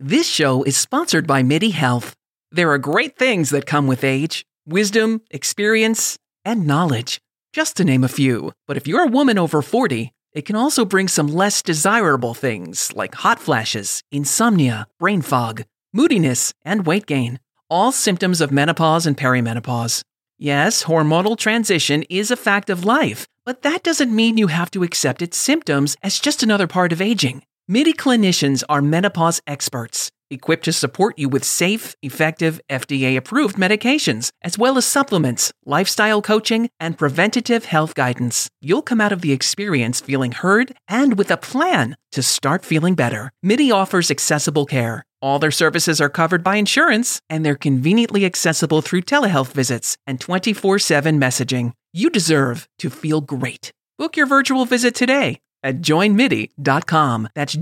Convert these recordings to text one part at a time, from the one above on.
This show is sponsored by MIDI Health. There are great things that come with age: wisdom, experience, and knowledge, just to name a few. But if you're a woman over 40, it can also bring some less desirable things like hot flashes, insomnia, brain fog, moodiness, and weight gain, all symptoms of menopause and perimenopause. Yes, hormonal transition is a fact of life, but that doesn't mean you have to accept its symptoms as just another part of aging. MIDI clinicians are menopause experts, equipped to support you with safe, effective, FDA-approved medications, as well as supplements, lifestyle coaching, and preventative health guidance. You'll come out of the experience feeling heard and with a plan to start feeling better. MIDI offers accessible care. All their services are covered by insurance, and they're conveniently accessible through telehealth visits and 24/7 messaging. You deserve to feel great. Book your virtual visit today at joinmidi.com. That's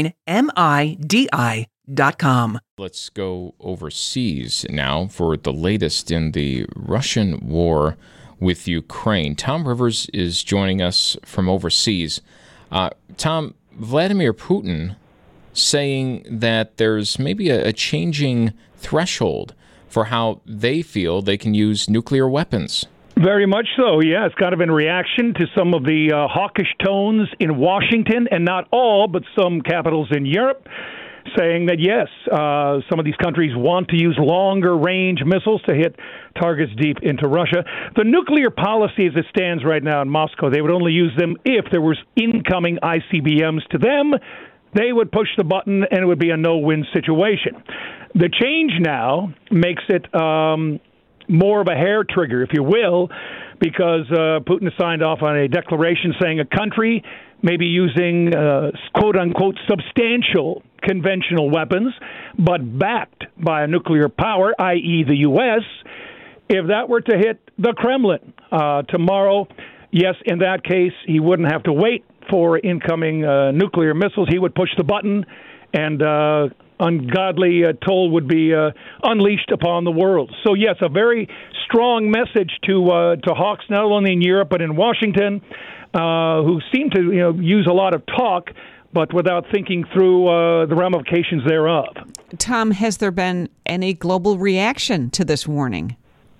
joinmidi.com. Let's go overseas now for the latest in the Russian war with Ukraine. Tom Rivers is joining us from overseas. Tom, Vladimir Putin saying that there's maybe a changing threshold for how they feel they can use nuclear weapons. Very much so, yeah. It's kind of in reaction to some of the hawkish tones in Washington, and not all, but some capitals in Europe, saying that, yes, some of these countries want to use longer-range missiles to hit targets deep into Russia. The nuclear policy as it stands right now in Moscow, they would only use them if there was incoming ICBMs to them. They would push the button, and it would be a no-win situation. The change now makes it more of a hair trigger, if you will, because Putin has signed off on a declaration saying a country may be using quote-unquote substantial conventional weapons, but backed by a nuclear power, i.e. the U.S., if that were to hit the Kremlin tomorrow, yes, in that case, he wouldn't have to wait for incoming nuclear missiles. He would push the button, and ungodly toll would be unleashed upon the world. So, yes, a very strong message to hawks, not only in Europe but in Washington, who seem to use a lot of talk, but without thinking through the ramifications thereof. Tom, has there been any global reaction to this warning?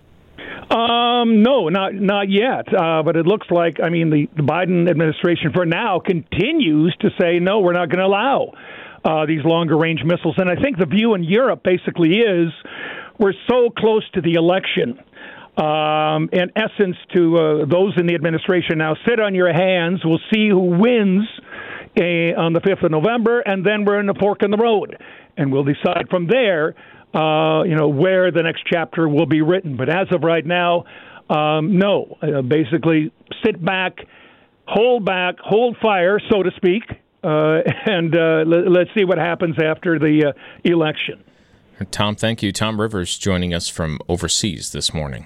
No, not yet. But it looks like, the Biden administration for now continues to say, no, we're not going to allow these longer-range missiles. And I think the view in Europe basically is we're so close to the election. In essence, to those in the administration now, sit on your hands. We'll see who wins on the 5th of November, and then we're in the fork in the road. And we'll decide from there, where the next chapter will be written. But as of right now, no. Basically, sit back, hold fire, so to speak, and let's see what happens after the election. Tom, thank you. Tom Rivers joining us from overseas this morning.